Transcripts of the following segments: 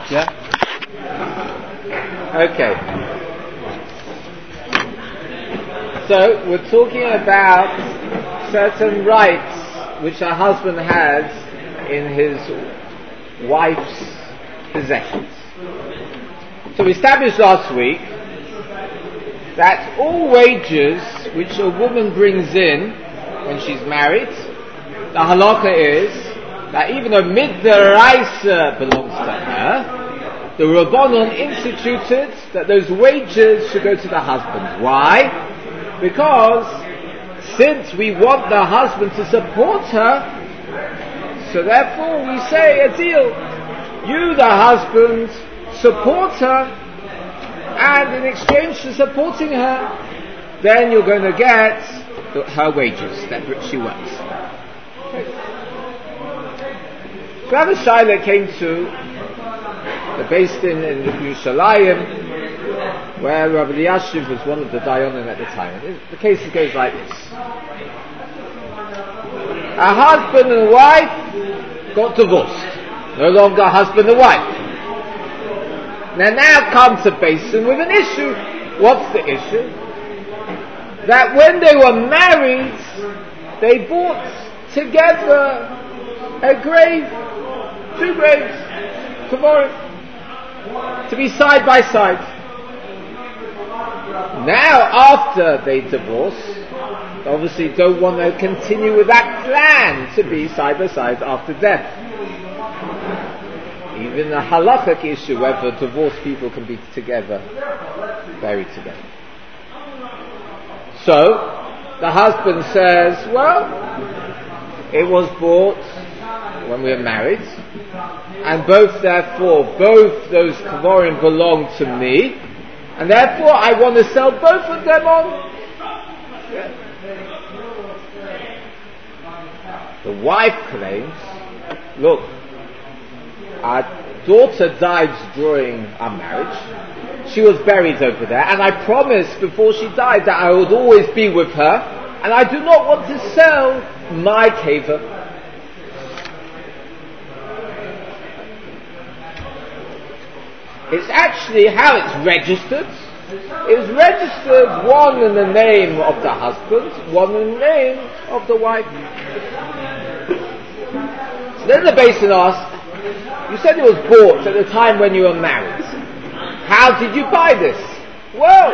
Yeah? Okay. So, we're talking about certain rights which a husband has in his wife's possessions. So we established last week that all wages which a woman brings in when she's married, the halakha is that even though mid'oraisa belongs to her, the Rabbanon instituted that those wages should go to the husband. Why? Because since we want the husband to support her, so therefore we say a deal. You, the husband, support her, and in exchange for supporting her, then you're going to get her wages that she works. Okay. So Rabbi Shaila came to the Beis Din in Yerushalayim, where Rabbi Yashiv was one of the Dayanim at the time. The case goes like this. A husband and wife got divorced. No longer husband and wife. They now come to Beis Din with an issue. What's the issue? That when they were married, they bought together a grave, 2 graves, to be side by side. Now, after they divorce, obviously don't want to continue with that plan to be side by side after death. Even a halachic issue whether divorced people can be together, buried together. So, the husband says, well, it was bought when we were married, and both those kvarim belong to me, and therefore I want to sell both of them on. Yeah. The wife claims, look, our daughter died during our marriage. She was buried over there, and I promised before she died that I would always be with her, and I do not want to sell my keva. It's actually how it's registered. It's registered one in the name of the husband, one in the name of the wife. So then the Beis Din asked, you said it was bought at the time when you were married. How did you buy this? Well,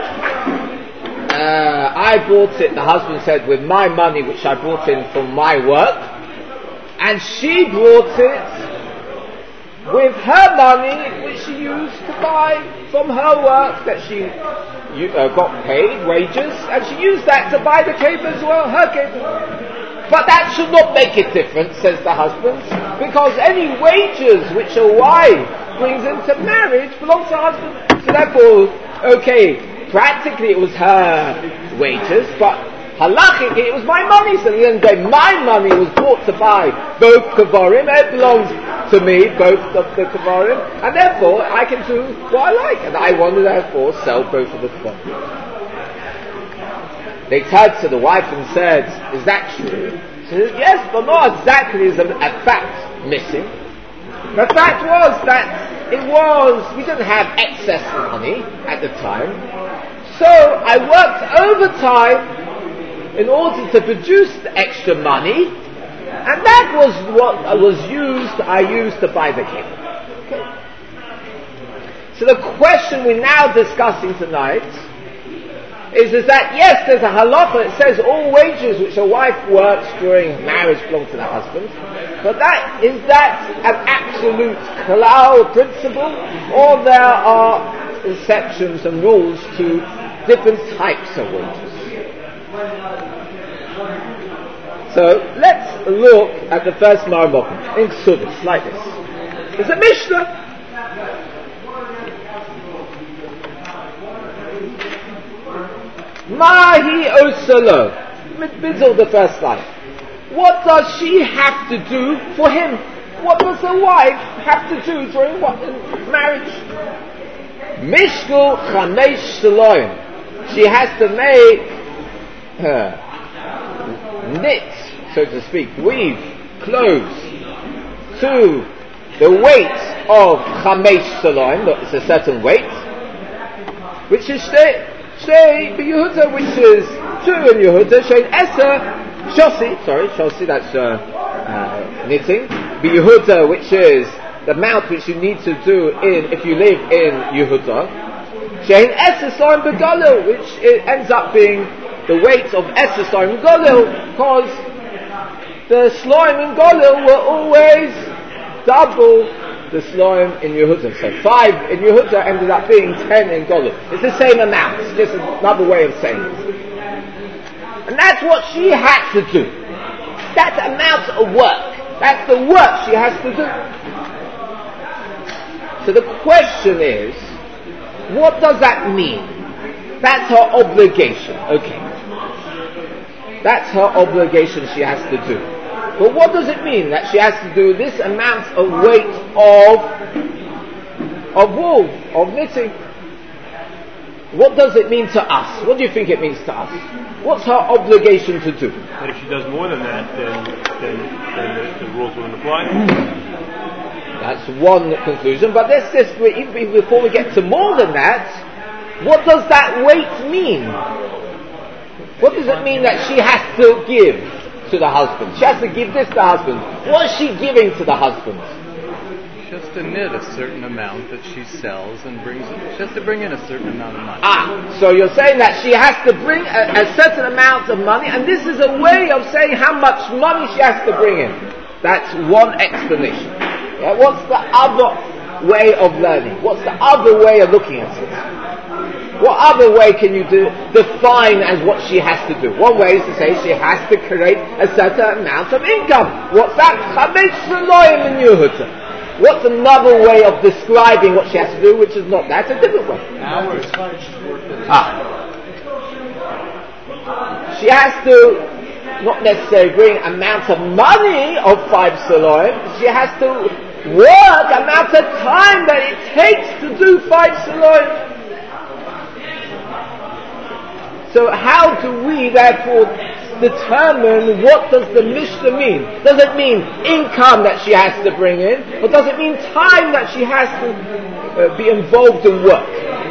I bought it, the husband said, with my money which I brought in from my work, and she brought it with her money which she used to buy from her work that she got paid wages, and she used that to buy the cave as well, her cave. But that should not make a difference, says the husband, because any wages which a wife brings into marriage belong to her husband. So therefore, okay, practically it was her wages, but halachically it was my money. So at the end of the day, my money was bought to buy both kavarim. It belongs to me, both of the kavarim, and therefore I can do what I like, and I want to therefore sell both of the kavarim. They turned to the wife and said, is that true? She said, yes, but not exactly as a fact missing. The fact was that we didn't have excess money at the time, so I worked overtime in order to produce the extra money, and that was what I used to buy the cake. Okay. So the question we're now discussing tonight is that yes, there's a halacha that says all wages which a wife works during marriage belong to the husband, but is that an absolute klal principle, or there are exceptions and rules to different types of wages? So let's look at the first Marmok in Ksubis like this. It's a Mishnah. Mahi Osalo, middle of the first line. What does she have to do for him? What does the wife have to do during marriage? Mishkul Chamesh Shaloim. She has to make knit, so to speak, weave clothes to the weight of chamesh saloim, it's a certain weight, which is shtei b'Yehuda, which is 2 in Yehuda, shein eser shosi, that's knitting, b'Yehuda, which is the amount which you need to do if you live in Yehuda, shein eser saloim b'Galil, which it ends up being the weight of eser saloim b'Galil, because the Sloim in Golil were always double the Sloim in Yehuda. So 5 in Yehuda ended up being 10 in Golil. It's the same amount. It's just another way of saying it. And that's what she has to do. That amount of work. That's the work she has to do. So the question is, what does that mean? That's her obligation. Okay. That's her obligation she has to do. But what does it mean that she has to do this amount of weight of wool, of knitting? What does it mean to us? What do you think it means to us? What's her obligation to do? But if she does more than that, then the rules wouldn't apply. That's one conclusion. But let's just, even before we get to more than that, what does that weight mean? What does it mean that she has to give to the husband? She has to give this to the husband. What is she giving to the husband? She has to knit a certain amount that she sells and brings it. She has to bring in a certain amount of money. So you're saying that she has to bring a certain amount of money, and this is a way of saying how much money she has to bring in. That's one explanation. Yeah? What's the other way of learning? What's the other way of looking at it? What other way can you define as what she has to do? One way is to say she has to create a certain amount of income. What's that? Chamesh saloim in Yehuda. What's another way of describing what she has to do, which is not that? It's a different way. She has to not necessarily bring amount of money of 5 saloim. She has to work amount of time that it takes to do 5 saloim. So how do we therefore determine what does the Mishnah mean? Does it mean income that she has to bring in? Or does it mean time that she has to be involved in work?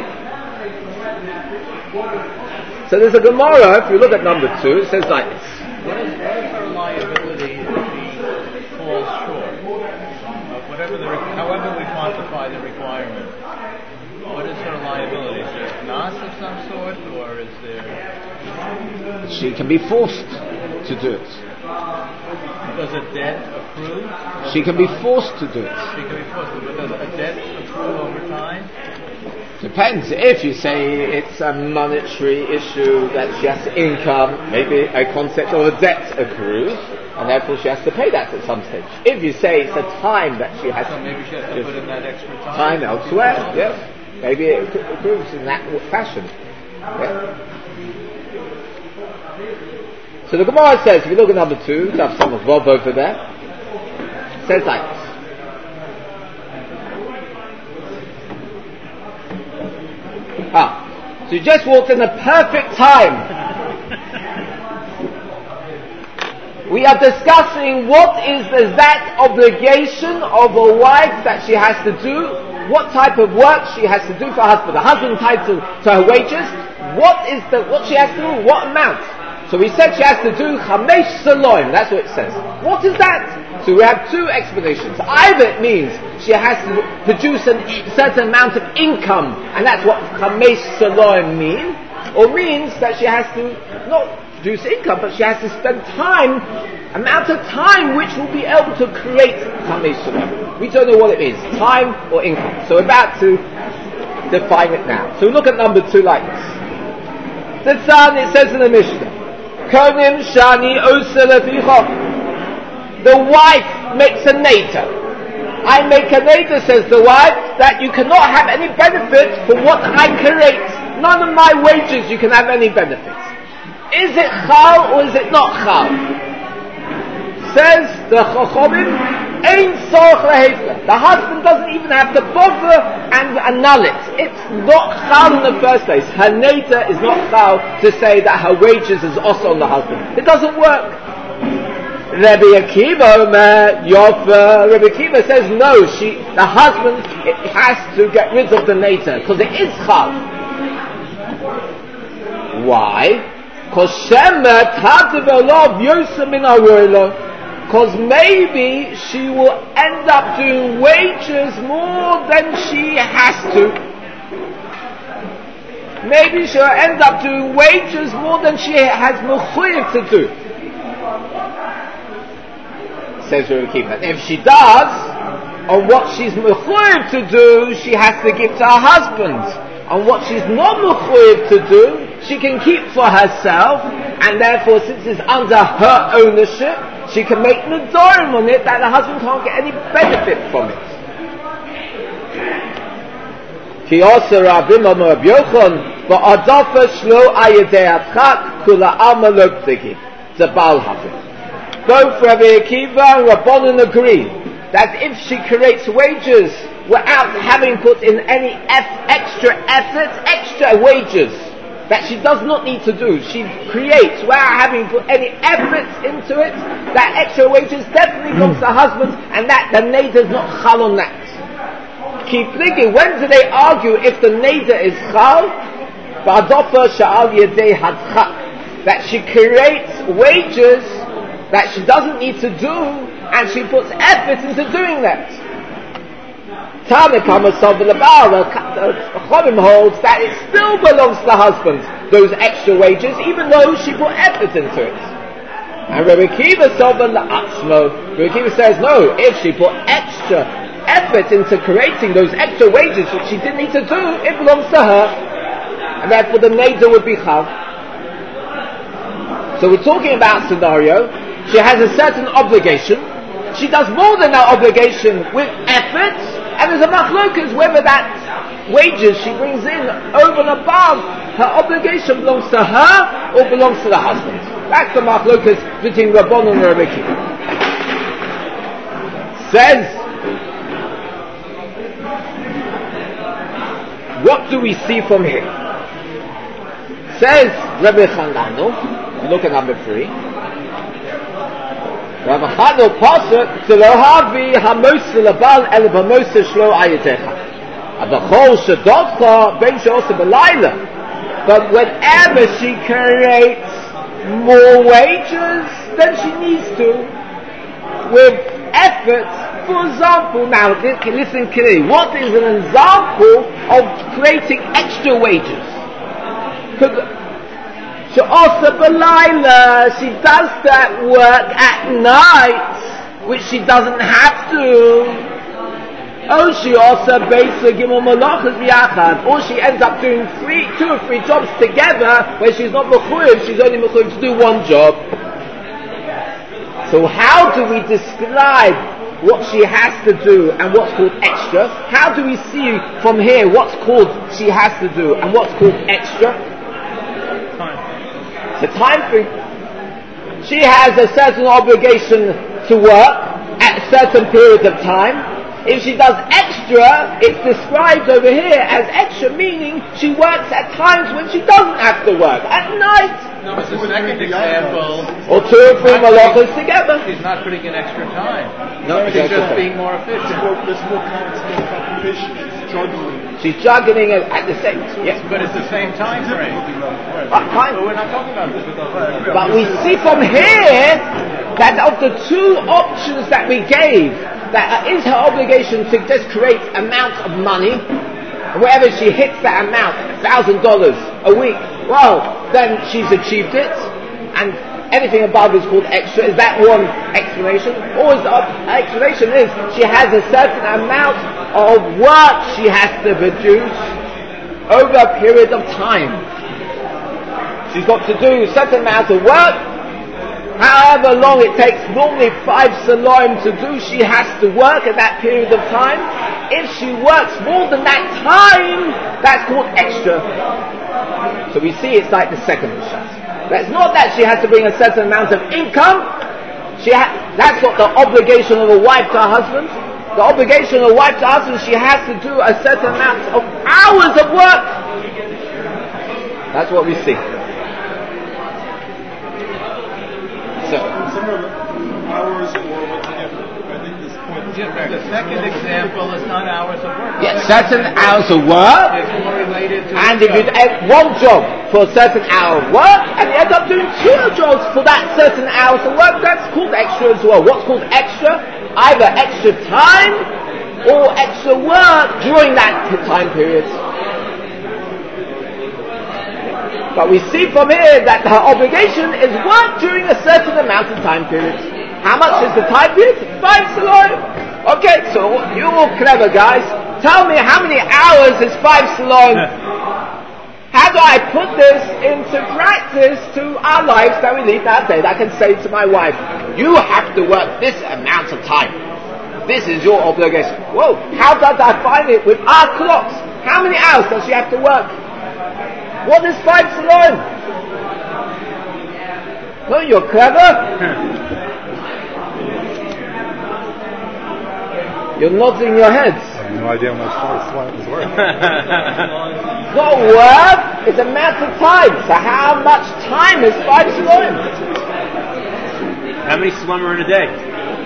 So there's a Gemara, if you look at number 2, it says like this. What is her liability if he falls short? However we quantify the requirement. What is her liability? Is there a knas of some sort, or is there... She can be forced to do it. Does a debt accrue? She can be forced to do it. She can be forced to do it. Does a debt accrue over time? Depends. If you say it's a monetary issue that she has income, maybe a concept of a debt accrues, and therefore she has to pay that at some stage. If you say it's a time that she has so maybe she has to put in that extra time elsewhere, yes. Maybe it accrues in that fashion. Yeah. So the Gemara says, if you look at number 2, you have some of Bob over there, it says like this. So you just walked in the perfect time. We are discussing what is that obligation of a wife that she has to do, what type of work she has to do for her husband. The husband entitled to her wages. What she has to do, what amount? So we said she has to do chamesh saloim. That's what it says. What is that? So we have 2 explanations. Either it means she has to produce a certain amount of income, and that's what chamesh saloim means, or means that she has to not produce income, but she has to spend time, amount of time which will be able to create chamesh saloim. We don't know what it means, time or income. So we're about to define it now. So look at number 2 like this. The son, it says in the Mishnah, Konim shani osa leficha. The wife makes a neder. I make a neder, says the wife, that you cannot have any benefit from what I create. None of my wages you can have any benefits. Is it chal or is it not chal? Says the Chachamim, ein tzorach lehefler. The husband doesn't even have to bother and annul it. It's not chal in the first place. Her neder is not chal to say that her wages is also on the husband. It doesn't work. Rabbi Akiva Yofa. Rabbi Akiva says no. The husband has to get rid of the neder because it is chal. Why? Because maybe she will end up doing wages more than she has to. Maybe she'll end up doing wages more than she has mechuyev to do. Says Rabbi Akiva. If she does, on what she's mechuyev to do, she has to give to her husband. On what she's not mechuyev to do, she can keep for herself, and therefore, since it's under her ownership, she can make nedorim on it that the husband can't get any benefit from it. Ki also Rabbi Rabbi Yochanan va'adafa shlo ayedei atchak kula alma lo b'digi. It's a Baal Hafid. Both Rabbi Akiva and Rabbanan agree that if she creates wages without having put in any extra effort, extra wages that she does not need to do, she creates without having put any effort into it, that extra wages definitely comes to the husband, and that the neder is not chal on that. Keep thinking, when do they argue if the neder is chal? That she creates wages that she doesn't need to do, and she puts effort into doing that. Cholim holds that it still belongs to the husband, those extra wages, even though she put effort into it. And Rabbi Akiva says no, if she put extra effort into creating those extra wages which she didn't need to do, it belongs to her, and therefore the neder would be chal. So we're talking about a scenario. She has a certain obligation. She does more than that obligation with effort, and there's a machlokas whether that wages she brings in over and above her obligation belongs to her or belongs to the husband. That's the machlokas between Rabbanan and Rabbi Akiva. Says, what do we see from here? Says Rabbi Chananu, look at number 3. Rabbi Chano pasuk Tzelohavi Hamosa Labal El Hamosa Shlo Ayetecha Abachol Shadotcha Ben Sheosa Belayla. But whenever she creates more wages than she needs to, with effort, for example, now listen clearly. What is an example of creating extra wages? She also belayla, she does that work at night, which she doesn't have to. Or she also basically gimel malachas biyachad, or she ends up doing 2 or 3 jobs together, where she's not mechuyev, she's only mechuyev to do one job. So how do we describe what she has to do and what's called extra? How do we see from here what's called she has to do and what's called extra? The time frame. She has a certain obligation to work at certain periods of time. If she does extra, it's described over here as extra, meaning she works at times when she doesn't have to work, at night. No, it's the second example. Or 2 or 3 malachas together. She's not putting in extra time. No, she's just being more efficient. There's more competition. She's juggling. She's juggling it at the same time. Yes. But it's the same time frame. Fine. But we're not talking about this. But we see from here that of the 2 options that we gave, that is her obligation to just create amount of money, and wherever she hits that amount, $1,000 a week, well, then she's achieved it, and anything above is called extra. Is that one explanation? Or is the explanation is she has a certain amount of work she has to produce over a period of time. She's got to do a certain amount of work, however long it takes, normally 5 saloim to do, she has to work at that period of time. If she works more than that time, that's called extra. So we see it's like the second shot. That's not that she has to bring a certain amount of income. That's not the obligation of a wife to her husband. The obligation of a wife to her husband, she has to do a certain amount of hours of work. That's what we see. So, hours or what's the difference? I think this point is The second example is not hours of work. Yes, certain hours of work. It's more related to And if you do one job for a certain hour of work, and you end up doing two jobs for that certain hours of work, that's called extra as well. What's called extra? Either extra time or extra work during that time period. But we see from here that her obligation is work during a certain amount of time period. How much is the time period? 5 salon. Okay, so you're all clever guys. Tell me how many hours is 5 salon? How do I put this into practice to our lives that we lead nowadays? I can say to my wife, you have to work this amount of time. This is your obligation. Whoa, how does I find it with our clocks? How many hours does she have to work? What is 5 salon? No, you're clever. You're nodding your heads. I have no idea how much slime is worth. It's not work, it's amount of time. So how much time is 5 salon? How many salon are in a day?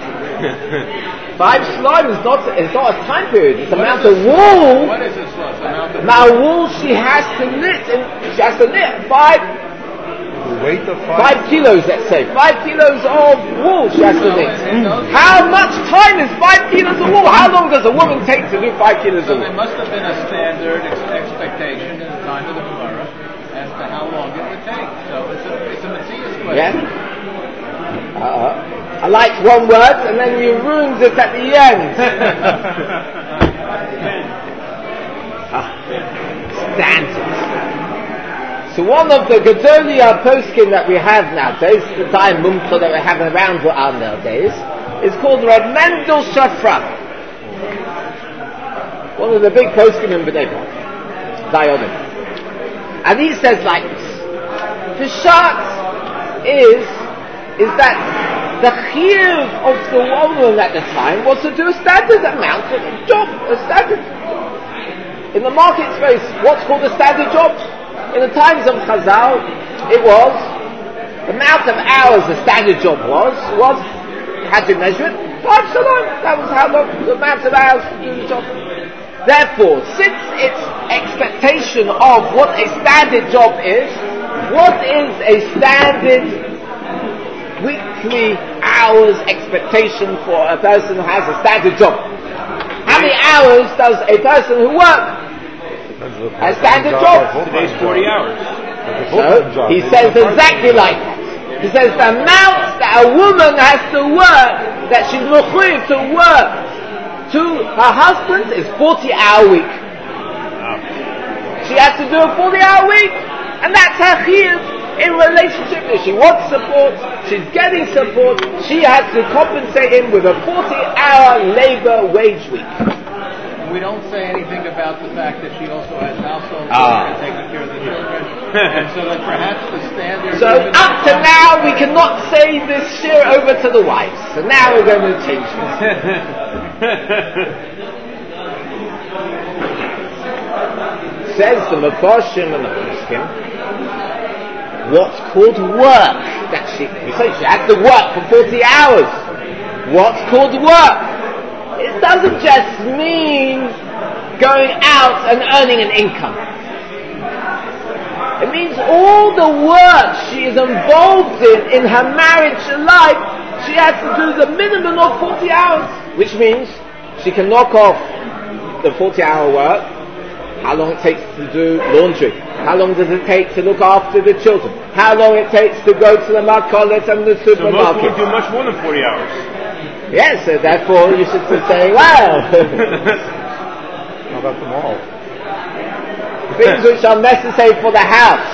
5 salon is not a time period, it's amount of wool. What is this Now wool she has to knit, and she has to knit 5 Weight of 5 kilos, let's say. 5 kilos of wool she has to knit. How much time is 5 kilos of wool? How long does a woman take to do 5 kilos So of there wool? must have been a standard expectation in the time of the Gemara as to how long it would take. So it's a Matthias question. Yeah? I liked one word and then you ruined it at the end. Standards. So one of the Gedolia poskim that we have nowadays, the time mumcha that we have around nowadays, is called Reb Mendel Shafra. One of the big poskim in Bnei Brak, Dayanim. And he says like this: the shot is that the chiyuv of the woman at the time was to do a standard amount of job, a standard. In the market space, what's called a standard job? In the times of Chazal, it was the amount of hours the standard job was had to measure it 5 salon. That was how long the amount of hours to do the job. Therefore, since its expectation of what a standard job is, what is a standard weekly hours expectation for a person who has a standard job? How many hours does a person who works a standard job? Today's 40 hours. So, he says exactly like that. He says the amount that a woman has to work, that she's mechuyev to work to her husband, is 40-hour week. She has to do a 40-hour week, and that's her chiyuv in relationship. If she wants support, she's getting support, she has to compensate him with a 40-hour labor wage week. We don't say anything about the fact that she also has household work and taking care of the children, and so that perhaps the standard. So up to now we cannot say this share over to the wives. So now we're going to change this. Says the Mefarshim and the Poskim, what's called work? That she has to work for 40 hours. What's called work? It doesn't just mean going out and earning an income. It means all the work she is involved in her marriage life, she has to do the minimum of 40 hours, which means she can knock off the 40-hour work. How long it takes to do laundry? How long does it take to look after the children? How long it takes to go to the market and the supermarket? So most women do much more than 40 hours. Yes, so therefore you should say, well. How about the mall? Things which are necessary for the house.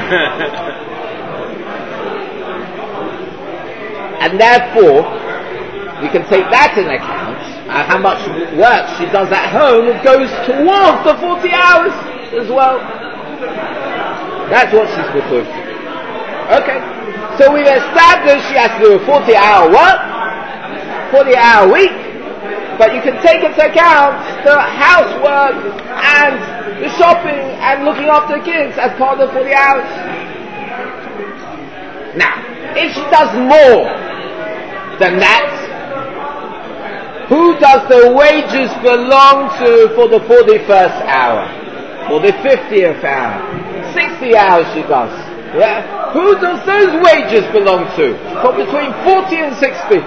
And therefore, you can take that in account. How much work she does at home goes towards the 40 hours as well. That's what she's referring to. Okay. So we've established she has to do a 40-hour work, 40-hour week, but you can take into account the housework and the shopping and looking after the kids as part of the 40 hours. Now, if she does more, then that's who does the wages belong to for the 41st hour, for the 50th hour, 60 hours she does. Yeah, who does those wages belong to? For between 40 and 60.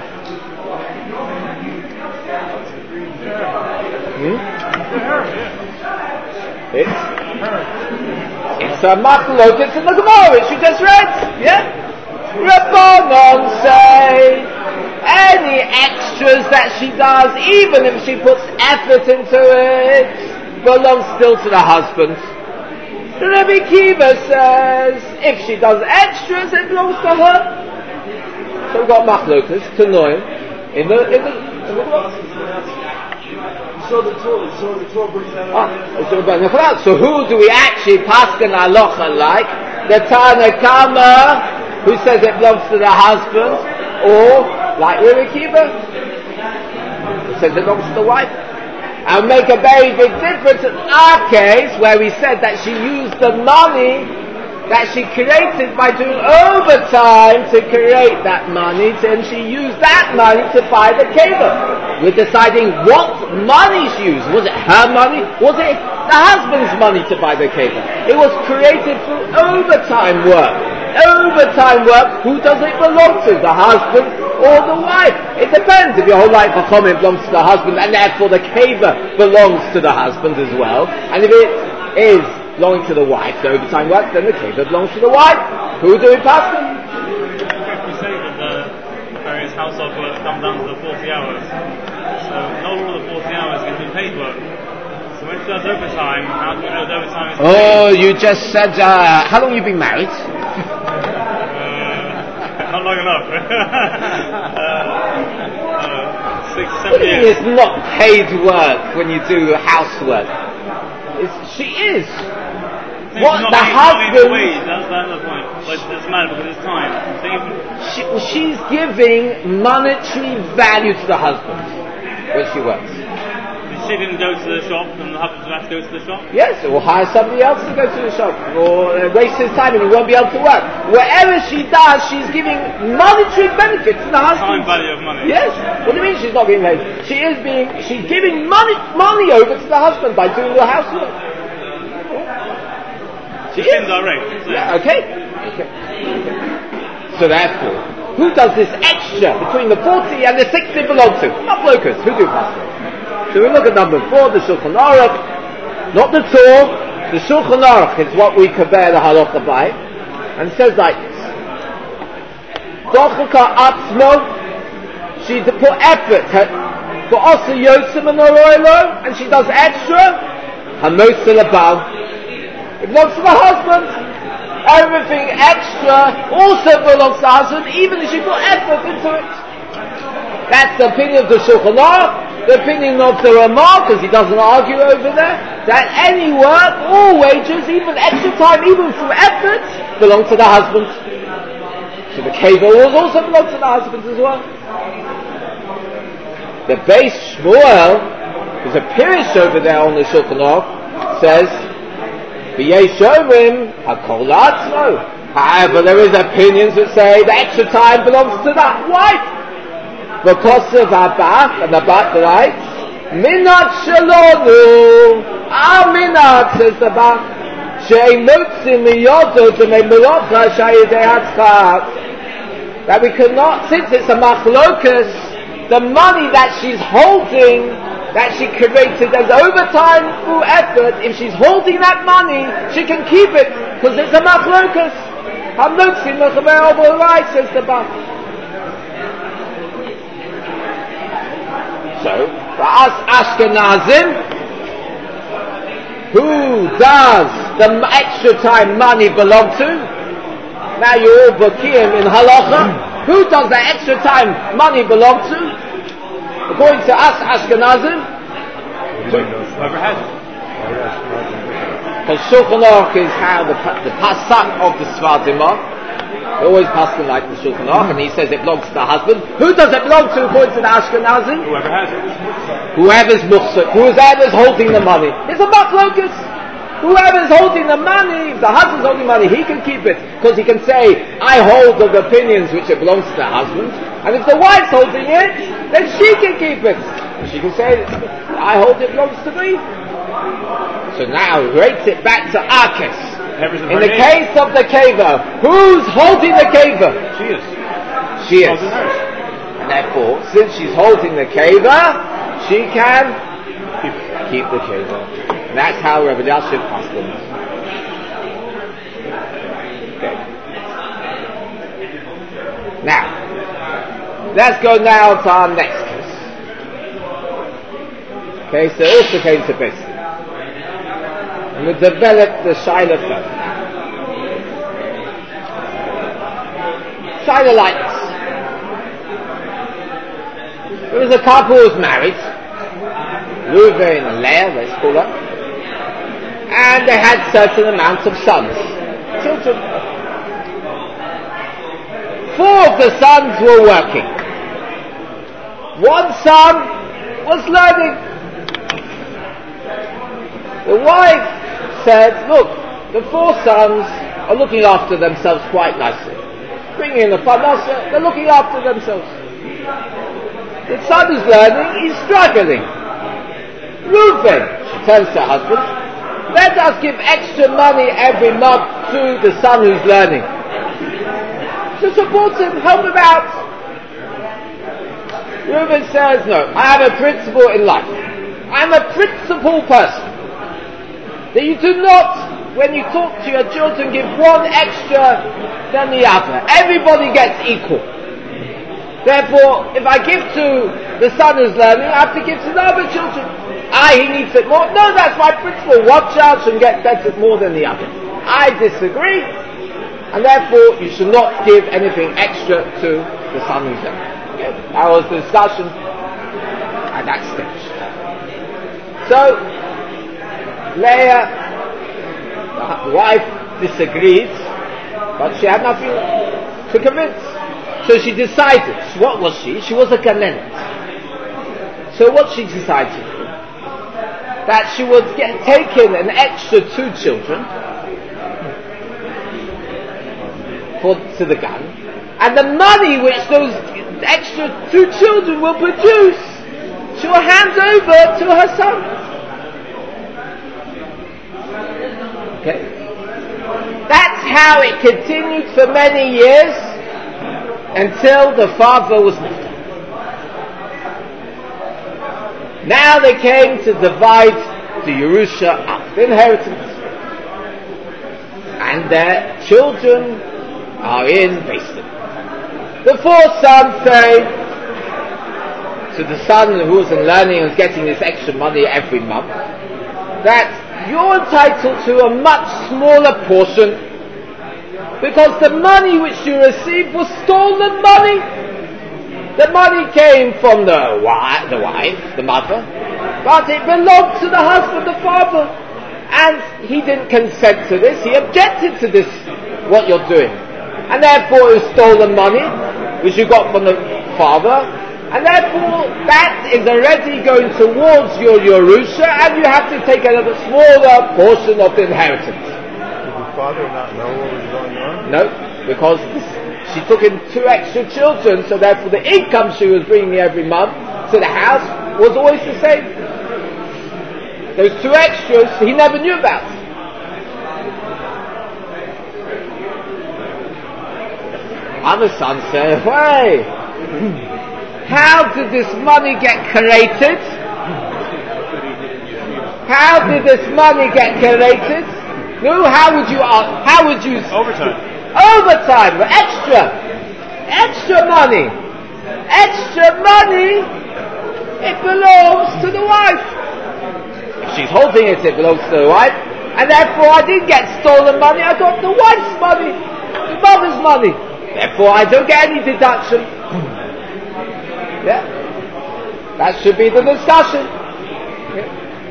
It's a machloket in the Gemara, which you just read. Yeah? Rabbanon say any extras that she does, even if she puts effort into it, belongs still to the husband. Rabbi Kiva says if she does extras, it belongs to her. So we've got machloket to Noim in the Gemara. So the Torah brings that out. So who do we actually paskin halacha like? The Tana Kama, who says it belongs to the husband, or like Rabbi Kiva, who says it belongs to the wife? And make a very big difference in our case, where we said that she used the money that she created by doing overtime to create that money, and she used that money to buy the keva. We're deciding what money she used. Was it her money? Was it the husband's money to buy the keva? It was created through overtime work. Overtime work, who does it belong to? The husband or the wife? It depends. If your whole life for comment belongs to the husband, and therefore the keva belongs to the husband as well, and if it is belonging to the wife, the overtime work, then the keva belongs to the wife. Who do we pass them? We say that the various household work comes down to the 40 hours. So not all the 40 hours can be paid work. So when she does overtime, how do we know the overtime is paid? Oh, you just said, how long have you been married? Not long enough. 6, 7 What do you mean years. it's not paid work when you do housework? She is. What the husband? That's the point. But it doesn't matter because it's time. So she's giving monetary value to the husband when she works. she didn't go to the shop and the husband has to go to the shop? Yes, or hire somebody else to go to the shop, or waste his time and he won't be able to work. Whatever she does, she's giving monetary benefit to the husband. Time value of money. Yes. What do you mean she's not being paid? She's giving money over to the husband by doing the housework. She is. Indirect. Yeah, okay. So therefore, who does this extra between the 40 and the 60 belong to? Not locals. Who do pass it? So we look at number 4, the Shulchan Aruch, not the Torah. The Shulchan Aruch is what we compare the halacha by, and it says like this: Dochaka atzmo, she put effort for Osa Yotzim and Oroilo, and she does extra. Hamosa Labal. It belongs to the husband. Everything extra also belongs to the husband, even if she put effort into it. That's the opinion of the Shulchan Aruch. The opinion of the Ramah, because he doesn't argue over there, that any work, all wages, even extra time, even through effort, belong to the husband. So the Keva will also belong to the husband as well. The Beis Shmuel, there's a Pirish over there on the Shulchan Aruch, says, V'yeshomrim hakol la'atzmo. However, there is opinions that say the extra time belongs to that wife. Because of Abba, and Abba writes, Minat Shalonu, our Minat, says the Abba, She'ei motzi miyodo d'mei melocha sha'yidei hatzchak. That we cannot, since it's a machlokas, the money that she's holding, that she created as overtime through effort, if she's holding that money, she can keep it, because it's a machlokas. Hamotzi mechaber oborai, says the Abba. So, for us Ashkenazim, who does the extra time money belong to? Now you're all Bakim in Halacha. Who does the extra time money belong to? According to us Ashkenazim, Whoever has it. because Shulchan Aruch is how the pasak of the Sfardim are. They always paskin like the Shulchan Aruch, and he says it belongs to the husband. Who does it belong to according to the Ashkenazim? Whoever has it. Whoever's muhsar, whoever's holding the money. It's a machlokas. Whoever's holding the money, if the husband's holding money, he can keep it, because he can say, I hold of the opinions which it belongs to the husband, and if the wife's holding it, then she can keep it. She can say, I hold it belongs to me. So now rates it back to Arkes. In the case of the Keva, who's holding the Keva? She is. She is. And therefore, since she's holding the Keva, she can keep the Keva. And that's how Rabbi Elyashiv passes. Okay. Now, let's go now to our next case. Okay, so it also came to Beis Din. And we developed the Shaila further. Shaila like this. There was a couple who was married, Reuven and Leah, let's call her, and they had certain amounts of sons, children. 4 of the sons were working. 1 son was learning. The wife said, look, the 4 sons are looking after themselves quite nicely. Bringing in the parnasa, they're looking after themselves. The son who's learning, he's struggling. Reuven, she turns to her husband, let us give extra money every month to the son who's learning. To support him, help him out. Reuven says, no, I have a principle in life. I'm a principled person. That you do not, when you talk to your children, give one extra than the other. Everybody gets equal. Therefore, if I give to the son who's learning, I have to give to the other children. He needs it more. No, that's my principle. One child should get better more than the other. I disagree, and therefore you should not give anything extra to the son who's learning. Okay? That was the discussion at that stage. So, Leah, the wife, disagreed, but she had nothing to convince. So she decided. What was she? She was a ganenet. So what she decided? That she would take in an extra 2 children to the gun, and the money which those extra 2 children will produce, she will hand over to her son. Okay. That's how it continued for many years until the father was nifter. Now they came to divide the Yerusha up, the inheritance. And their children are in Beis Din. The 4 sons say to the son who wasn't learning and was getting this extra money every month, that you're entitled to a much smaller portion because the money which you received was stolen money. The money came from the wife, the mother, but it belonged to the husband, the father, and he didn't consent to this. He objected to this, what you're doing, and therefore it was stolen money which you got from the father, and therefore that is already going towards your Yerusha, and you have to take another smaller portion of the inheritance. Did the father not know what was going on? No, because she took in 2 extra children, so therefore the income she was bringing every month to the house was always the same. Those 2 extras he never knew about. Other sons say, hey, how did this money get created? How did this money get created? No, how would you Overtime, extra money, it belongs to the wife. If she's holding it, it belongs to the wife, and therefore I didn't get stolen money, I got the wife's money, the mother's money, therefore I don't get any deduction. Yeah, that should be the discussion. Yeah.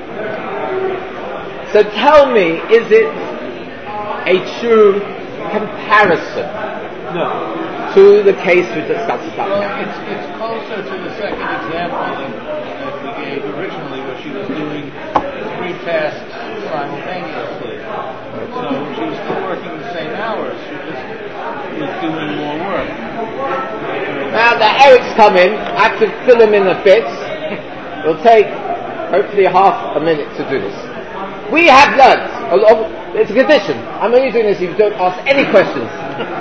So tell me, is it a true comparison to the case we discussed about now? Well, it's closer to the second example that we gave originally, where she was doing 3 tasks simultaneously. Eric's come in, I have to fill him in a bit. It'll take hopefully half a minute to do this. We have learnt, it's a condition, I'm only doing this if you don't ask any questions.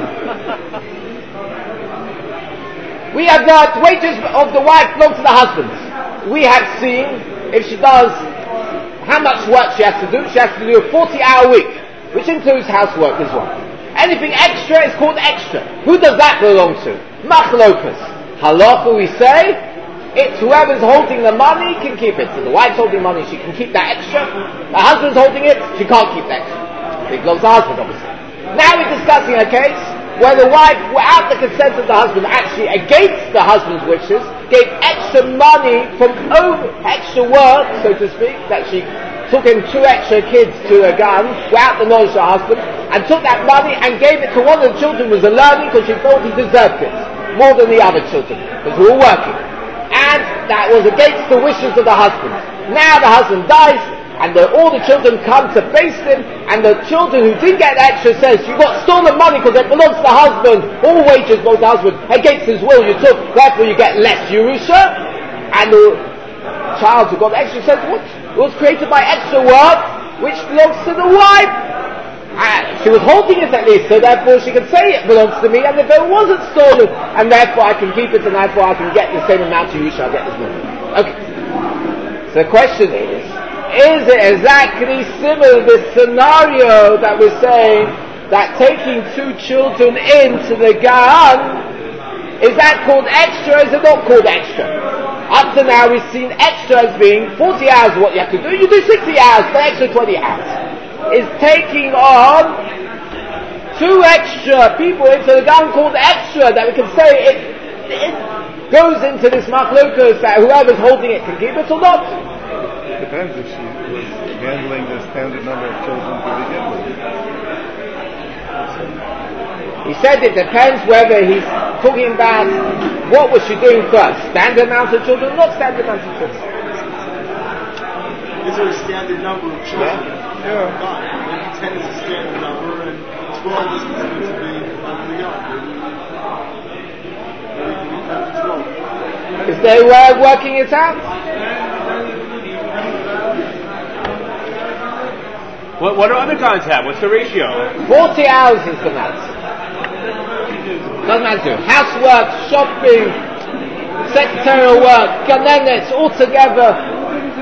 We have learnt wages of the wife belong to the husband. We have seen, if she does, how much work she has to do. She has to do a 40-hour week, which includes housework as well. Anything extra is called extra. Who does that belong to? Machlokas. Halacha, we say, it's whoever's holding the money can keep it. So the wife's holding money, she can keep that extra. The husband's holding it, she can't keep that extra. It belongs to the husband, obviously. Now we're discussing a case where the wife, without the consent of the husband, actually against the husband's wishes, gave extra money from extra work, so to speak, that she took in 2 extra kids to a gun without the knowledge of the husband, and took that money and gave it to one of the children who was learning because she thought he deserved it more than the other children, because we were working. And that was against the wishes of the husband. Now the husband dies, and all the children come to face him, and the children who didn't get the extra says, you got stolen money because it belongs to the husband, all wages belong to the husband, against his will you took, therefore you get less Yerusha. And the child who got the extra says, what? It was created by extra work, which belongs to the wife. She was holding it at least, so therefore she can say it belongs to me, and if it wasn't stolen, and therefore I can keep it, and therefore I can get the same amount to Yerusha, I'll get this money. Okay. So the question is it exactly similar to this scenario that we're saying, that taking 2 children into the gun, is that called extra, or is it not called extra? Up to now we've seen extra as being 40 hours what you have to do, you do 60 hours, the extra 20 hours. Is taking on 2 extra people into the gun called extra, that we can say it goes into this machlokas that whoever's holding it can keep it or not? It depends if she was handling the standard number of children to begin with. He said it depends whether he's talking about what was she doing first, standard amount of children, not standard amount of children. Is there a standard number of children? Yeah. Maybe 10 is a standard number, and 12 is considered to be the young. Is there a way of working it out? What do other guys have? What's the ratio? 40 hours is the max. Doesn't matter. Housework, shopping, secretarial work, ganenets, all together.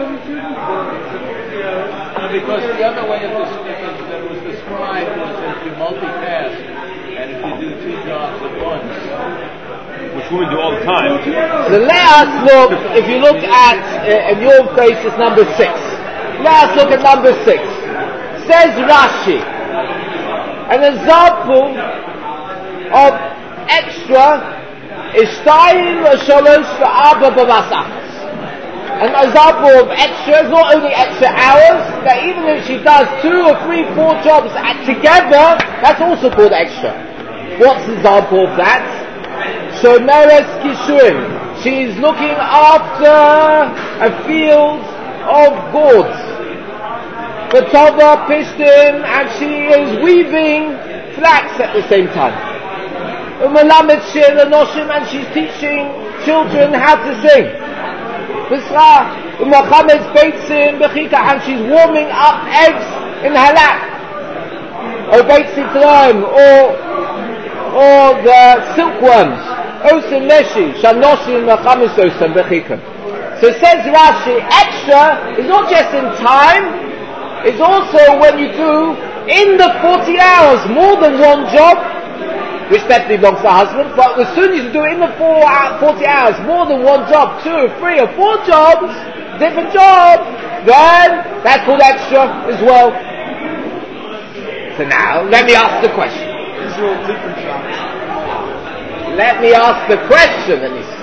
Because the other way that was described was if you multitask and if you do 2 jobs at once. Which women do all the time. So let us look, if you look at, in your face it's number 6. Let us look at number 6. Says Rashi, an example of extra is 2 or 3 ו-4 בבסח. An example of extra is not only extra hours, that even if she does 2 or 3, 4 jobs together, that's also called extra. What's the example of that? Shomeres Kishuim. She's looking after a field of gourds. Vatova Pishtim, and she is weaving flax at the same time. Umelamet Shir Noshim, and she's teaching children how to sing. And she's warming up eggs in her lap, or the silkworms. So says Rashi, extra is not just in time, it's also when you do in the 40 hours more than 1 job, which definitely belongs to the husband, but as soon as you do it in the 40 hours, more than 1 job, 2, 3 or 4 jobs, different job, then that's called extra as well. So now, let me ask the question. These are all different jobs. Let me ask the question, at least.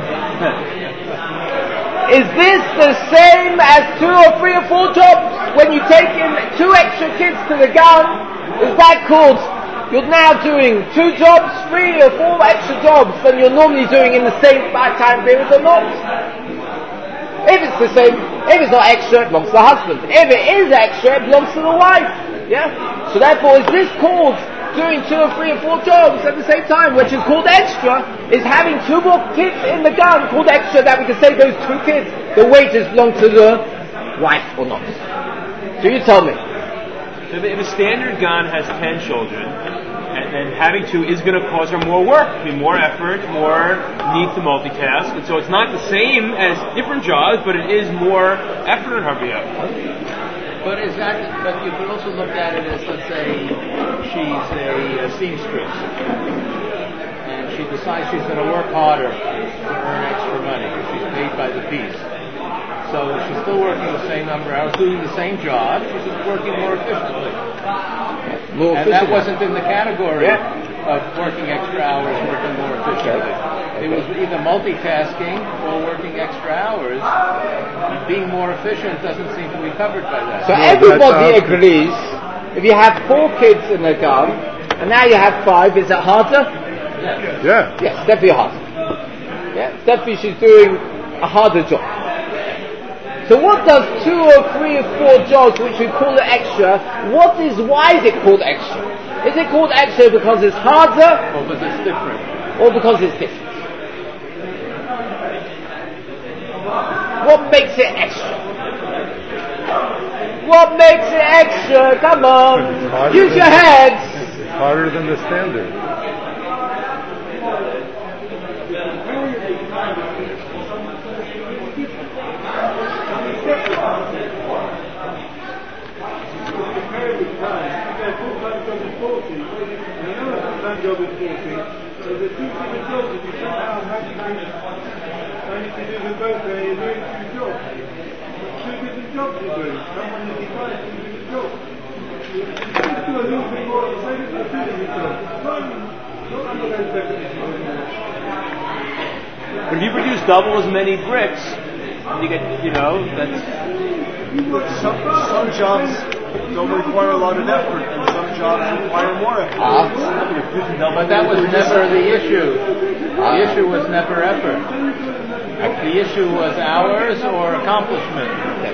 Is this the same as 2 or 3 or 4 jobs? When you take in 2 extra kids to the gun, is that called you're now doing 2 jobs, 3 or 4 extra jobs than you're normally doing in the same time period or not? If it's the same, if it's not extra, it belongs to the husband. If it is extra, it belongs to the wife. Yeah? So therefore, is this called doing 2 or 3 or 4 jobs at the same time, which is called extra, is having 2 more kids in the gun called extra, that we can say those 2 kids, the wages belong to the wife or not. So you tell me. So if a standard gun has 10 children, and having 2 is going to cause her more work, more effort, more need to multitask, and so it's not the same as different jobs, but it is more effort on her behalf. But you could also look at it as, let's say, she's a seamstress, and she decides she's going to work harder to earn extra money because she's paid by the piece. So she's still working the same number of hours, doing the same job, she's just working more efficiently. And that wasn't in the category of working extra hours, working more efficiently. It was either multitasking or working extra hours. Being more efficient doesn't seem to be covered by that. So everybody agrees, if you have 4 kids in the gun, and now you have 5, is it harder? Yeah. Yes, definitely harder. Yeah, definitely she's doing a harder job. So what does 2 or 3 or 4 jobs, which we call it extra, why is it called extra? Is it called extra because it's harder? Or because it's different? Or because it's different? What makes it extra? What makes it extra? Come on, use your heads. It's harder than the standard. Job is 40, so the 2 different jobs, if you somehow have to do them both there, you're doing 2 jobs. 2 different jobs you're doing. Someone is defined 2 different jobs. You just do a little bit more of the same as 2 different jobs. Not under those definitions anymore. But if you produce double as many bricks, you get, that's... Some jobs don't require a lot of effort, and some jobs require more effort. But that was never the issue. The issue was never effort. The issue was hours or accomplishment.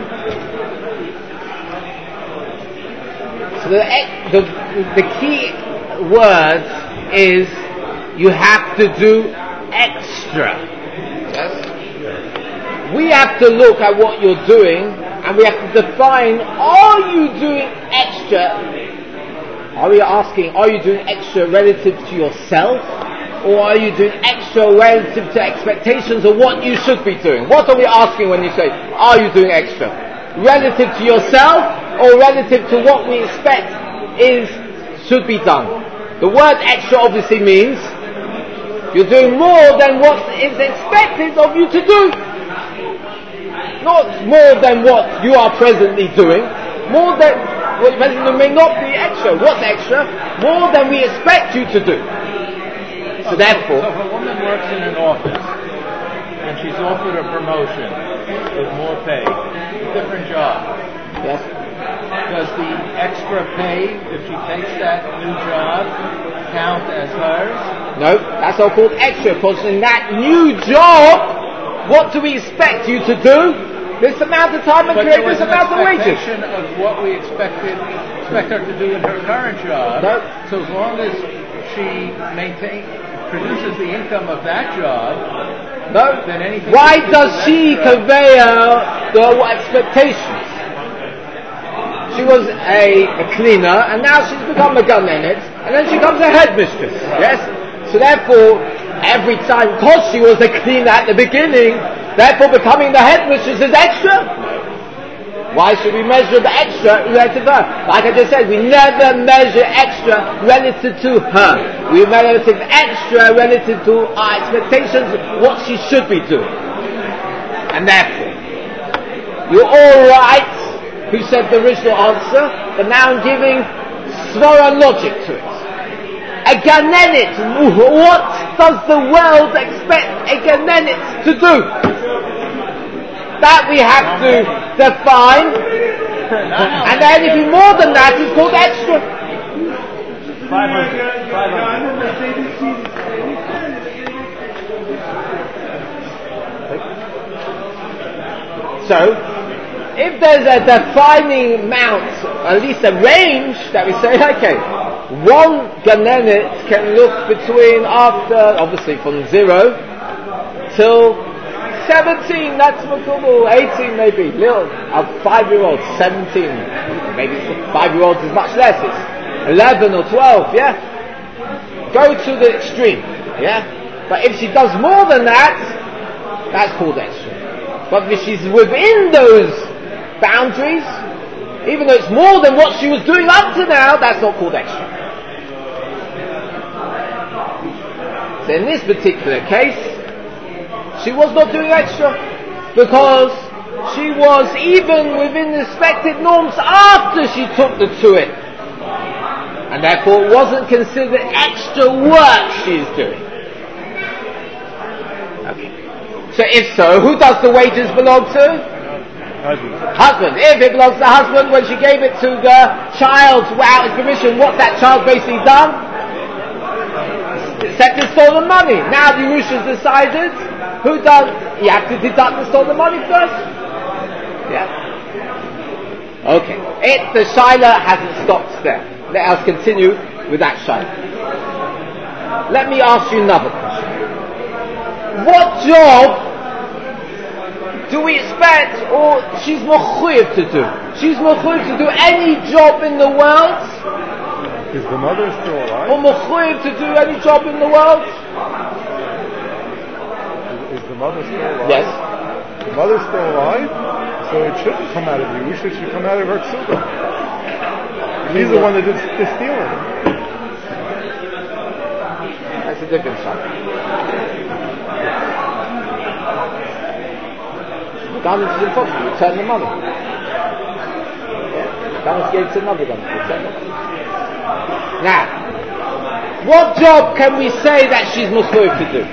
So the key word is you have to do extra. Yes? We have to look at what you're doing, and we have to define, are you doing extra? Are we asking, are you doing extra relative to yourself? Or are you doing extra relative to expectations of what you should be doing? What are we asking when you say, are you doing extra? Relative to yourself, or relative to what we expect should be done? The word extra obviously means you're doing more than what is expected of you to do. Not more than what you are presently doing. More than what you presently do may not be extra. What's extra? More than we expect you to do. So therefore... So if a woman works in an office and she's offered a promotion with more pay, different job. Yes. Does the extra pay, if she takes that new job, count as hers? No, that's all called extra, because in that new job, what do we expect you to do? This amount of time and create this amount of wages. But there was an expectation of what we expect her to do in her current job. No. So as long as she produces the income of that job, No. then anything... Why does she convey the expectations? She was a cleaner, and now she's become a gunnenet, and then she becomes a headmistress. Yes? So therefore, every time, because she was a cleaner at the beginning, therefore becoming the headmistress is extra? Why should we measure the extra relative to her? Like I just said, we never measure extra relative to her. We measure extra relative to our expectations, what she should be doing. And therefore, you're all right who said the original answer, but now I'm giving svara logic to it. A ganenet, what does the world expect a ganenet to do? That we have to define, and anything more than that is called extra. 500. So, if there's a defining amount, at least a range, that we say, okay, one ganenet can look between after, obviously from 0 till 17, that's makubal, 18 maybe, little, a 5-year-old, 17, maybe 5-year-old is much less, it's 11 or 12, yeah? Go to the extreme, yeah? But if she does more than that, that's called extra. But if she's within those boundaries, even though it's more than what she was doing up to now, that's not called extra. So in this particular case, she was not doing extra because she was even within the expected norms after she took the tuit, and therefore it wasn't considered extra work she's doing. Okay. So if so, who does the wages belong to? Husband. If it belongs to the husband, when she gave it to the child without his permission, what's that child basically done? Except to stolen money. Now the Yerusha's decided, who does? You have to deduct the stolen money first. Yeah. Okay. The Shaila hasn't stopped there. Let us continue with that Shaila. Let me ask you another question. What job do we expect, or she's mechuyev to do? She's mechuyev to do any job in the world? Is the mother still alive? Or mechuyev to do any job in the world? Is the mother still alive? Yes. The mother's still alive, so it shouldn't come out of Yerusha, it should come out of her ksuba. She's the one that did the stealing. That's a different subject. Garment is impossible, return the money. Yeah? Garment gave to another garment, return the money. Now, what job can we say that she's mechuyev to do?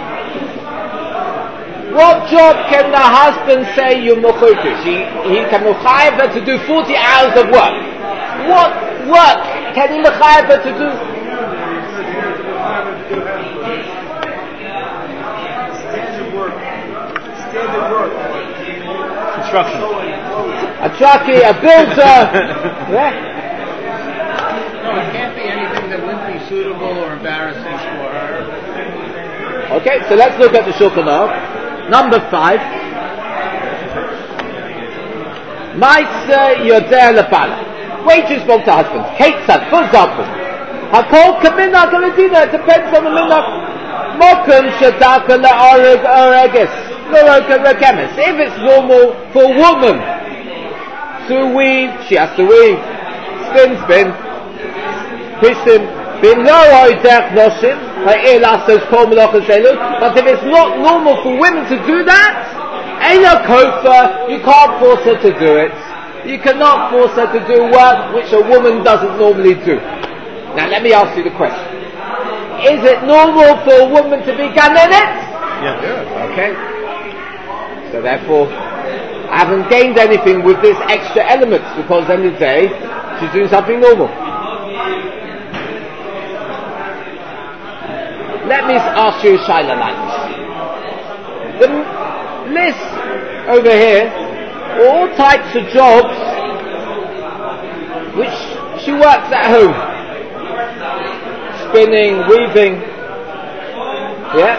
What job can the husband say you're mechuyev to? He can mechayev her to do 40 hours of work. What work can he mechayev her to do? Standard work. Construction. A truckie, a builder. Yeah? No, it can't be anything that wouldn't be suitable or embarrassing for her. Okay, so let's look at the Shulchan Aruch. Number 5. Ma'aser yodeh lebala. Wages belong to husband. Ketzad, for example. Hakol kaminach al-medina. It depends on the minach. Mokum shadaka le'oreg oregis. If it's normal for a woman to weave, she has to weave. Spin. Pishtim. But if it's not normal for women to do that, you can't force her to do it. You cannot force her to do work which a woman doesn't normally do. Now let me ask you the question. Is it normal for a woman to be ganenet? Yeah. Okay. So therefore, I haven't gained anything with this extra element, because at the end of the day, she's doing something normal. Let me ask you a shaila like this. The list over here, all types of jobs which she works at home. Spinning, weaving. Yeah?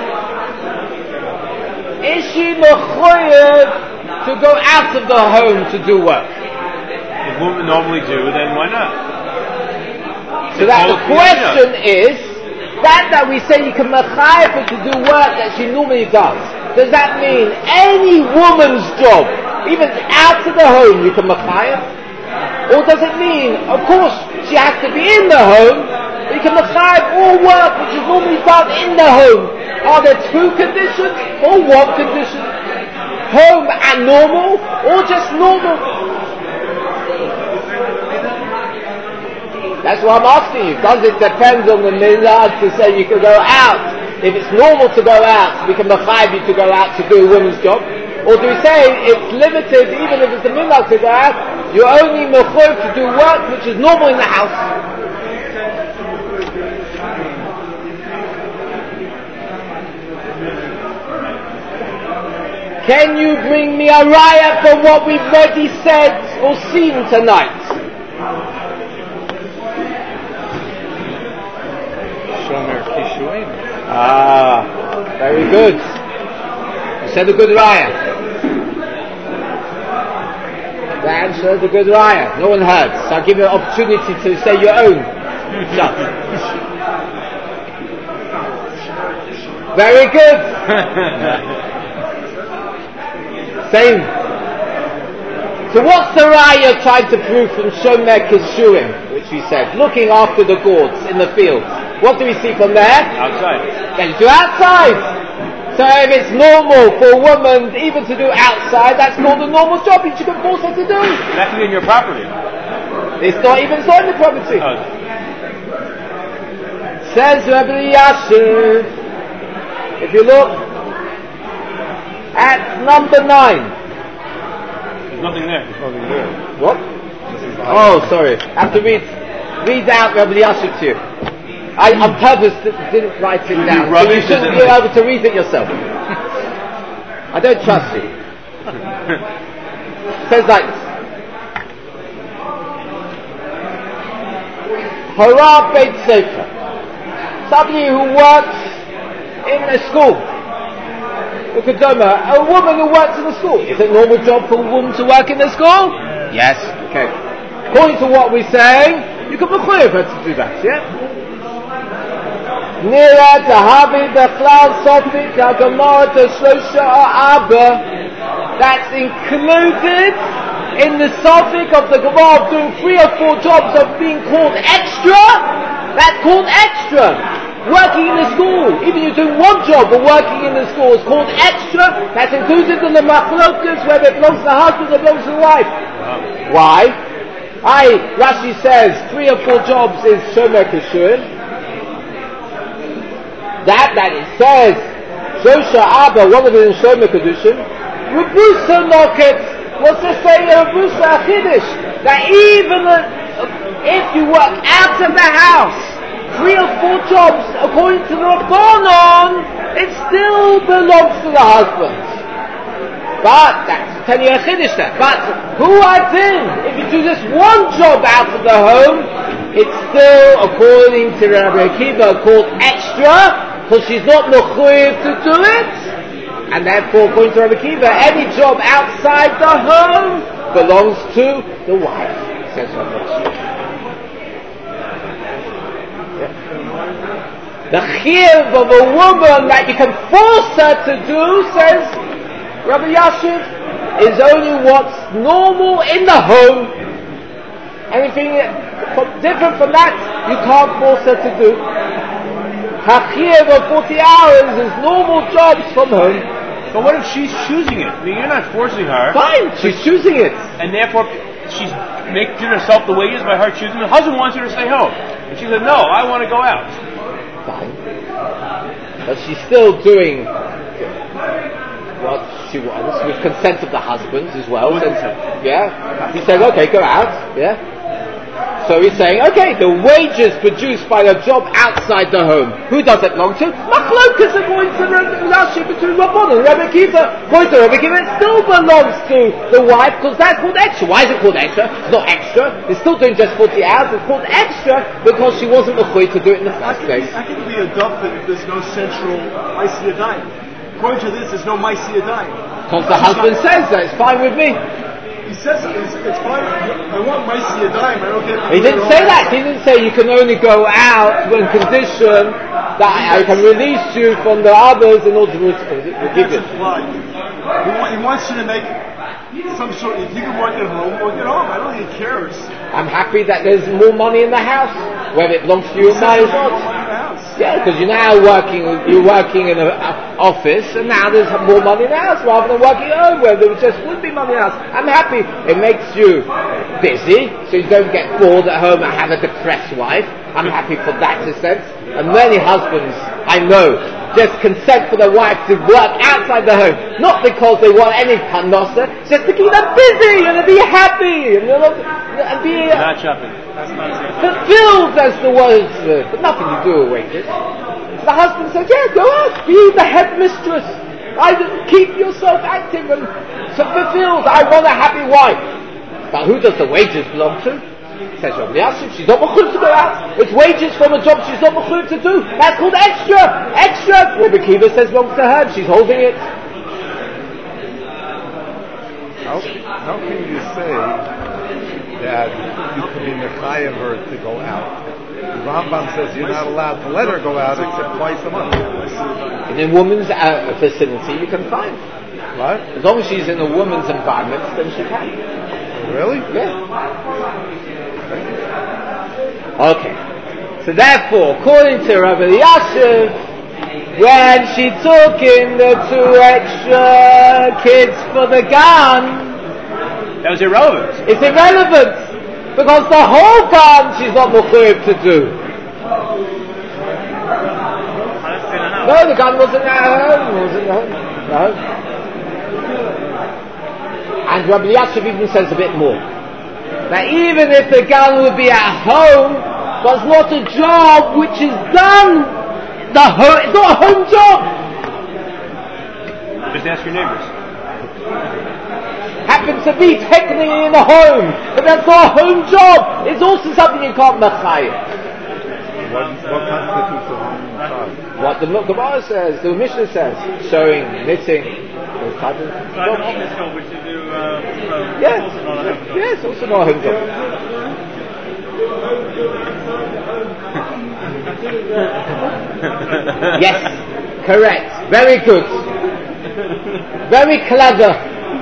Is she mechuyev to go out of the home to do work? If women normally do, then why not? So that the question is, that we say you can mechayev her to do work that she normally does that mean any woman's job, even out of the home, you can mechayev? Or does it mean, of course, she has to be in the home, but you can mechayev all work which is normally done in the home? Are there two conditions or one condition? Home and normal, or just normal? That's what I'm asking you. Does it depend on the minhag to say you can go out? If it's normal to go out, we can mechayev you to go out to do a woman's job. Or do we say it's limited, even if it's a minhag to go out, you're only mechayev to do work which is normal in the house? Can you bring me a raya from what we've already said or seen tonight? Very good. You said a good raya. Dan said a good raya. No one heard. So I'll give you an opportunity to say your own. Shut. Very good. Same. So what's the raya trying to prove from Shomer Keshurim, which we said, looking after the gourds in the fields? What do we see from there? Outside. Then do outside. So if it's normal for a woman even to do outside, that's called a normal job which you can force her to do. That can be in your property. It's not even so in the property. Says Rabbi Yashiv, if you look at number 9. There's nothing there. What? Oh, sorry. I have to read out Rabbi Yashiv to you. I on purpose didn't write it down, so you shouldn't be able to read it yourself. I don't trust you. It says like this. Hara Beit Sefer. Somebody who works in a school. A woman who works in the school. Is it a normal job for a woman to work in the school? Yes. Okay. According to what we're saying, you can require her to do that, yeah? Nira Tahavi Bechlal Sofik Agamara Toshlosha Abba. That's included in the Sofik of the Gemara of doing 3 or 4 jobs of being called extra. That's called extra. Working in the school, even you're doing 1 job but working in the school is called extra. That's included in the machlokas, whether it belongs to the husband or belongs to the wife. Why? Rashi says 3 or 4 jobs is Shomer Keshurim. That it says Shosha Abba, one of it in Shomer Kedushin. Rebusa Noket, what's this saying? Rebusa Achidish, that even if you work out of the house 3 or 4 jobs according to the Rabbanon, it still belongs to the husband. But that's telling you a Chiddush there. But who adds in? If you do just 1 job out of the home, it's still, according to Rabbi Akiva, called extra, because she's not mechuyev to do it. And therefore, according to Rabbi Akiva, any job outside the home belongs to the wife, says Rabbi Akiva. The chiyuv of a woman that you can force her to do, says Rabbi Yashiv, is only what's normal in the home. Anything different from that, you can't force her to do. Her chiyuv of 40 hours is normal jobs from home. But what if she's choosing it? I mean, you're not forcing her. Fine, she's choosing it. And therefore, she's making herself the wages by her choosing. The husband wants her to stay home. And she said, no, I want to go out. Fine. But she's still doing what she wants with consent of the husband as well. Yeah. He said, okay, go out. Yeah. So he's saying, okay, the wages produced by a job outside the home, who does it belong to? Machlokas according to Rashi between Rabbanon and Rabbi Akiva. According to Rabbi Akiva, it still belongs to the wife because that's called extra. Why is it called extra? It's not extra. It's still doing just 40 hours. It's called extra because she wasn't mechuyev to do it in the first place. I think it would be a dub that there's no central Maaseh Yadayim. According to this, there's no Maaseh Yadayim. Because the husband says that. It's fine with me. He says it's fine. I want Maaseh Yadayim. I don't get. He didn't say that. He didn't say you can only go out when condition that I can release you from the others in order to give it. He wants you to make some sort. If you can work at home, work at home. I don't think he cares. I'm happy that there's more money in the house, whether it belongs to you or not. Yeah, because you're now working in an office, and now there's more money in the house rather than working at home where there just wouldn't be money in the house. I'm happy. It makes you busy, so you don't get bored at home and have a depressed wife. I'm happy for that sense. And many husbands I know just consent for their wife to work outside the home, not because they want any panosa, just to keep them busy and to be happy and be not shopping. fulfilled, as the words, but nothing to do with wages. So the husband says, yeah, go out, be the headmistress. Keep yourself active and fulfilled. I want a happy wife. But who does the wages belong to? Says Rabbi Yashiv, she's not mechuyev to go out. It's wages from a job she's not mechuyev to do. That's called extra. Extra. Rabbi Kiva says belongs to her. She's holding it. How can you say that you could be mechayev her to go out? The Rambam says you're not allowed to let her go out except twice a month. In a woman's vicinity, you can find. What? As long as she's in a woman's environment, then she can. Really? Yeah. Okay. So therefore, according to Rabbi Yashiv, when she took in the 2 extra kids for the gun, That was irrelevant. it's irrelevant because the whole gun she's not mechuyev to do. No, the gun wasn't at home. No. And Rabbi Yashiv even says a bit more. That even if the gun would be at home, but it's not a job which is done. It's not a home job. Just ask your neighbors. Happens to be technically in a home, but that's not a home job. It's also something you can't mechayev. What constitutes a home job? What the Gemara says, the Mishnah says, sewing, knitting, those type of So an jobs. office job which you do, Yes. also not a home job. Yes, also not a home job. Yes, correct. Very good. Very clever.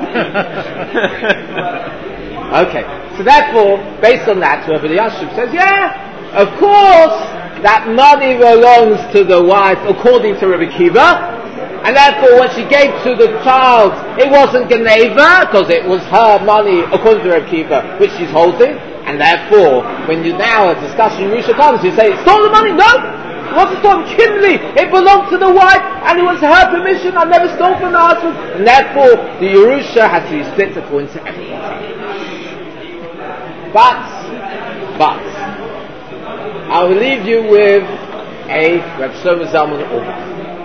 Okay, so therefore, based on that, Rabbi Yashiv says, yeah, of course, that money belongs to the wife according to Rabbi Kiva, and therefore when she gave to the child, it wasn't Geneva, because it was her money according to Rabbi Kiva, which she's holding, and therefore, when you now are discussing Yerusha comes, you say, stole the money? No! It wasn't stolen. Kimli, it belonged to the wife, and it was her permission. I never stole from the husband, and therefore the Yerusha has to be split according to everybody. But I will leave you with a Reb Shlomo Zalman Auerbach.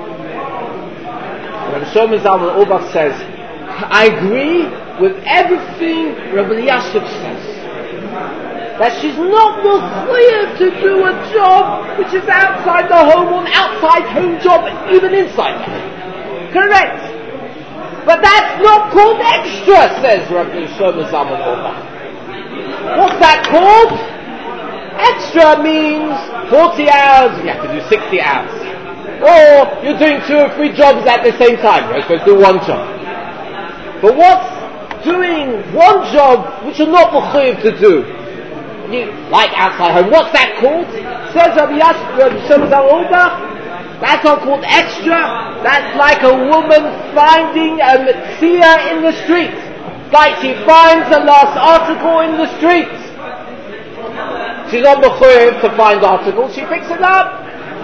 Reb Shlomo Zalman Auerbach says, I agree with everything Rabbi Yashiv says. That she's not mechuyev to do a job which is outside the home or an outside home job, even inside the home. Correct. But that's not called extra, says Rabbi Shlomo Zalman Auerbach. What's that called? Extra means 40 hours, you have to do 60 hours. Or you're doing 2 or 3 jobs at the same time. You're supposed to do 1 job. But what's doing 1 job which you're not mechuyev to do? Like outside home. What's that called? Says Rabbi Shlomo Zalman Auerbach, that's not called extra. That's like a woman finding a metzia in the street. It's like she finds a lost article in the street. She's not mechuyev to find articles, she picks it up.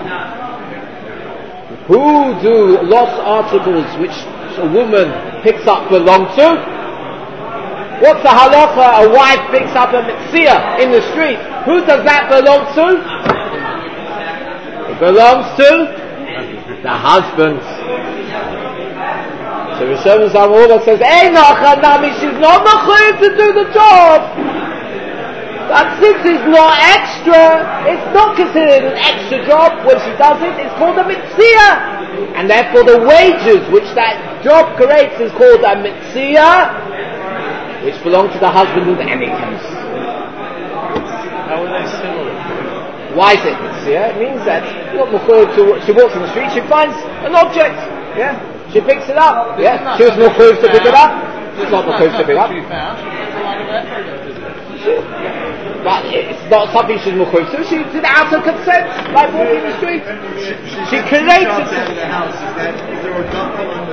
Who do lost articles which a woman picks up belong to? What's the halacha? A wife picks up a metzia in the street. Who does that belong to? It belongs to the husband. So Rosh Hashanah says, she's not mechuyev to do the job. But since it's not extra, it's not considered an extra job. When she does it, it's called a metzia. And therefore the wages which that job creates is called a metzia, which belong to the husband in any case. How are they similar? Why is it metzia? It means that she walks in the street, she finds an object. Yeah, she picks it up. Yeah, she was mechuyev to pick it up. She's not mechuyev to pick it up. She found. She puts a lot of effort into this. But it's not something she's mechuyev to. She did it out of consent, like walking in the street. She creates it. Out of the house. Is there a double on the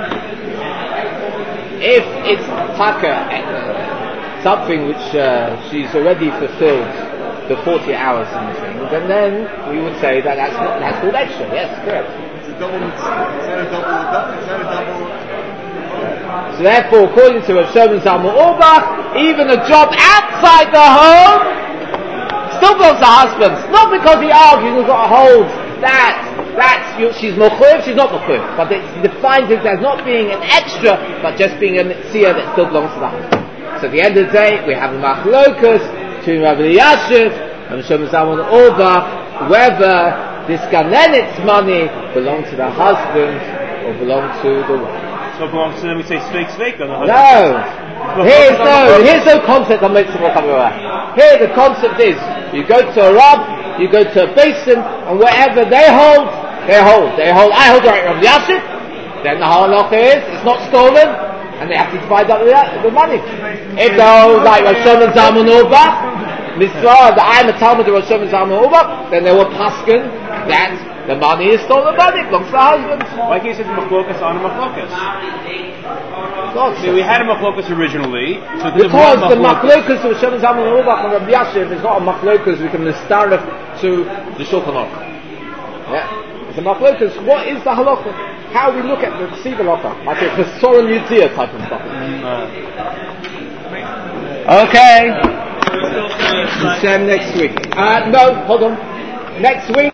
If it's taka, something which she's already fulfilled the 40 hours in the thing, then we would say that's called extra. Yes, correct. It's a double. Is that a double? So therefore, according to Rav Shlomo Zalman Auerbach, even a job outside the home still belongs to husbands. Not because he argues and got a hold she's mechuyev, she's not mechuyev. But it defines it as not being an extra, but just being a metzia that still belongs to the husband. So at the end of the day, we have a machlokas. between Rabbi Elyashiv and Shlomo Zalman Auerbach, whether this Ganenet's money belongs to the husband or belongs to the wife. So it belongs to them, we say sveik on the husband. No! Here's no concept on Mitzvah Kabbalah. Here the concept is, you go to a Rab, you go to a basin, and wherever they hold. I hold the right Rabbi Elyashiv, then the halacha is, it's not stolen, and they have to divide up the money. If they hold like Rosh Hashanah Zalman Auerbach, Mitzvah, I'm a Talmud of Rosh Hashanah Zalman Auerbach, then they will paskin that the money is stolen money, it belongs to the husband. Why can't you say machlokas on a machlokas? We had a machlokas originally, so because the machlokas of Rosh Hashanah Zalman Auerbach and Rabbi Elyashiv is not a machlokas we can mistarif to the Shulchan Aruch. Yeah. The machlokas, what is the halacha? How we look at the ksiva halacha, like a chesoron yitzia type of stuff. Okay. Hashem next week. No, hold on. Next week.